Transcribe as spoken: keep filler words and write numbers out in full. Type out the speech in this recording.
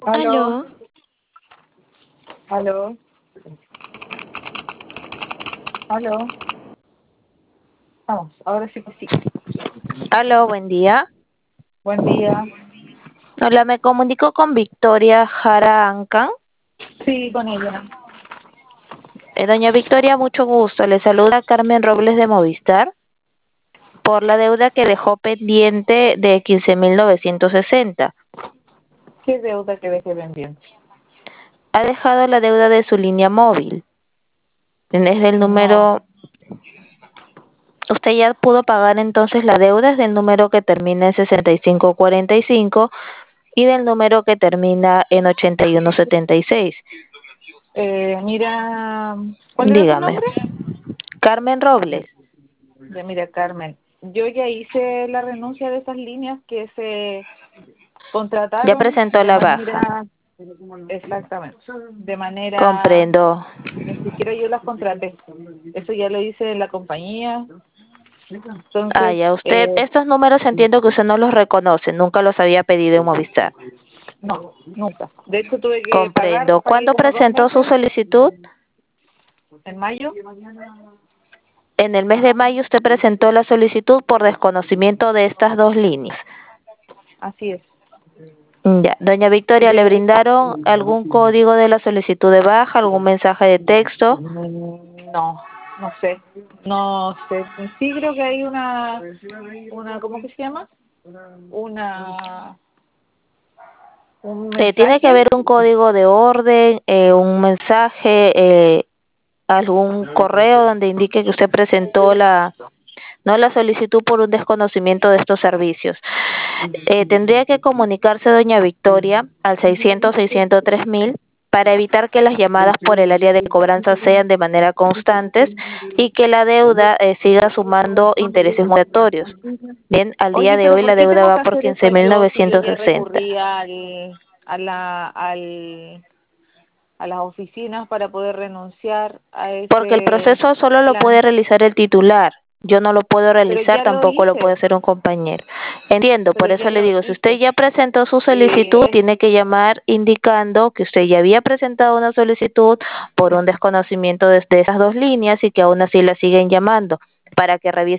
Aló, Aló, aló, aló. Vamos, ahora sí que sí. aló, buen día. Buen día. Hola, me comunico con Victoria Jara Ancan. Sí, con ella. Eh, doña Victoria, mucho gusto. Le saluda Carmen Robles de Movistar por la deuda que dejó pendiente de quince mil novecientos sesenta. ¿Qué deuda que dejé pendiente? Ha dejado la deuda de su línea móvil. Desde el No, número, usted ya pudo pagar entonces la deuda desde el número que termina en sesenta y cinco cuarenta y cinco y del número que termina en ochenta y uno setenta y seis. eh, mira, ¿cuál era tu Dígame. nombre? Carmen Robles. Ya, mira, Carmen. Yo ya hice la renuncia de esas líneas que se Ya contrataron presentó de la baja. manera, exactamente, de manera, Comprendo. ni siquiera yo las contraté. Eso ya lo hice en la compañía. Ah, Entonces, ya usted, eh, estos números entiendo que usted no los reconoce, nunca los había pedido en Movistar. no, nunca. De hecho, tuve que pagar, Comprendo. pagué ¿Cuándo como dos presentó su meses solicitud? en mayo. En el mes de mayo usted presentó la solicitud por desconocimiento de estas dos líneas. Así es. Ya. Doña Victoria, ¿le De, brindaron algún código de la solicitud de baja, algún mensaje de texto? mm, no, no sé, no sé. Sí creo que hay una, una, ¿cómo que se llama? Una, un Eh, tiene que mensaje. haber un código de orden, eh, un mensaje, eh, algún correo donde indique que usted presentó la no la solicitud por un desconocimiento de estos servicios. Eh, tendría que comunicarse doña Victoria al seiscientos seiscientos tres mil para evitar que las llamadas por el área de cobranza sean de manera constantes y que la deuda eh, siga sumando intereses moratorios. Bien, al día Oye, de pero hoy ¿por la qué deuda tengo va que por hacer esto quince mil yo si yo novecientos ya sesenta. recurrí al, a la, al, a las oficinas para poder renunciar a Porque el ese proceso solo lo puede plan? realizar el titular. Yo no lo puedo Pero realizar, ya lo tampoco lo puede hice, hacer un compañero. Entiendo, pero por ya eso le lo digo, si usted hice. ya presentó su solicitud, Y tiene que llamar indicando que usted ya había presentado una solicitud por un desconocimiento de, de esas dos líneas y que aún así la siguen llamando para que revise